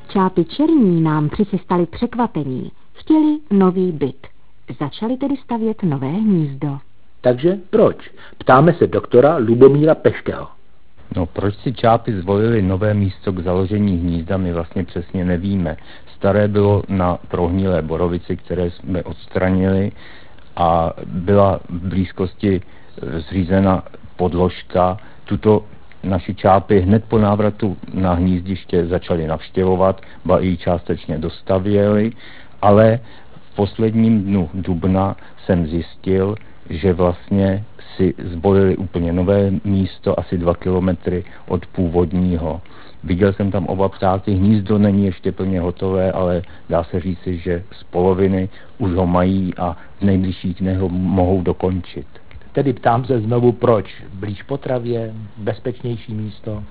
Čápy černí nám přichystali překvapení. Chtěli nový byt. Začali tedy stavět nové hnízdo. Takže proč? Ptáme se doktora Lubomíra Peškého. No, proč si čápy zvolili nové místo k založení hnízda, my vlastně přesně nevíme. Staré bylo na prohnilé borovici, které jsme odstranili, a byla v blízkosti zřízena podložka. Tuto naši čápy hned po návratu na hnízdiště začali navštěvovat, ba i částečně dostavěli, ale v posledním dnu dubna jsem zjistil, že vlastně si zvolili úplně nové místo, asi 2 kilometry od původního. Viděl jsem tam oba ptáky, hnízdo není ještě plně hotové, ale dá se říci, že z poloviny už ho mají a v nejbližších dnech ho mohou dokončit. Tedy ptám se znovu, proč? Blíž potravě, bezpečnější místo?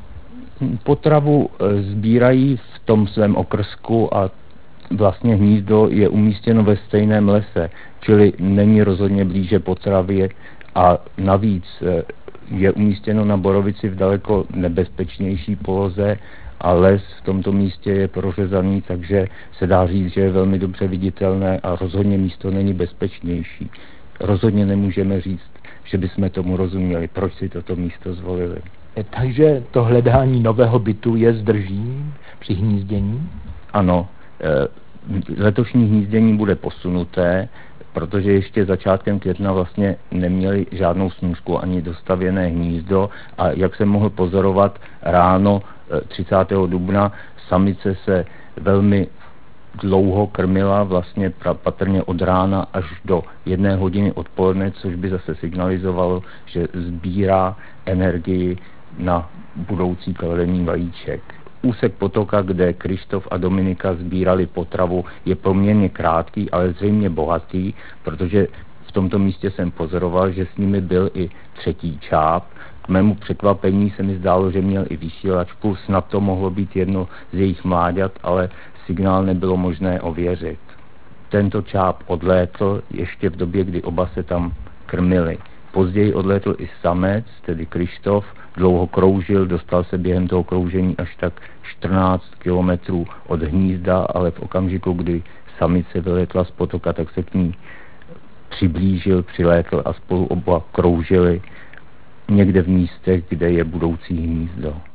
Potravu sbírají v tom svém okrsku a vlastně hnízdo je umístěno ve stejném lese, čili není rozhodně blíže potravě a navíc je umístěno na borovici v daleko nebezpečnější poloze a les v tomto místě je prořezaný, takže se dá říct, že je velmi dobře viditelné a rozhodně místo není bezpečnější. Rozhodně nemůžeme říct, že bychom tomu rozuměli, proč si toto místo zvolili. Takže to hledání nového bytu je zdrží při hnízdění? Ano, letošní hnízdění bude posunuté, protože ještě začátkem května vlastně neměli žádnou snůšku ani dostavěné hnízdo a jak jsem mohl pozorovat ráno 30. dubna, samice se velmi dlouho krmila, vlastně patrně od rána až do 1 hodiny odpoledne, což by zase signalizovalo, že sbírá energii na budoucí kladení vajíček. Úsek potoka, kde Krištof a Dominika sbírali potravu, je poměrně krátký, ale zřejmě bohatý, protože v tomto místě jsem pozoroval, že s nimi byl i 3. čáp. K mému překvapení se mi zdálo, že měl i vysílačku, snad to mohlo být jedno z jejich mláďat, ale signál nebylo možné ověřit. Tento čáp odlétl ještě v době, kdy oba se tam krmili. Později odlétl i samec, tedy Krištof, dlouho kroužil, dostal se během toho kroužení až tak 14 kilometrů od hnízda, ale v okamžiku, kdy samice vyletla z potoka, tak se k ní přilétl a spolu oba kroužili někde v místech, kde je budoucí hnízdo.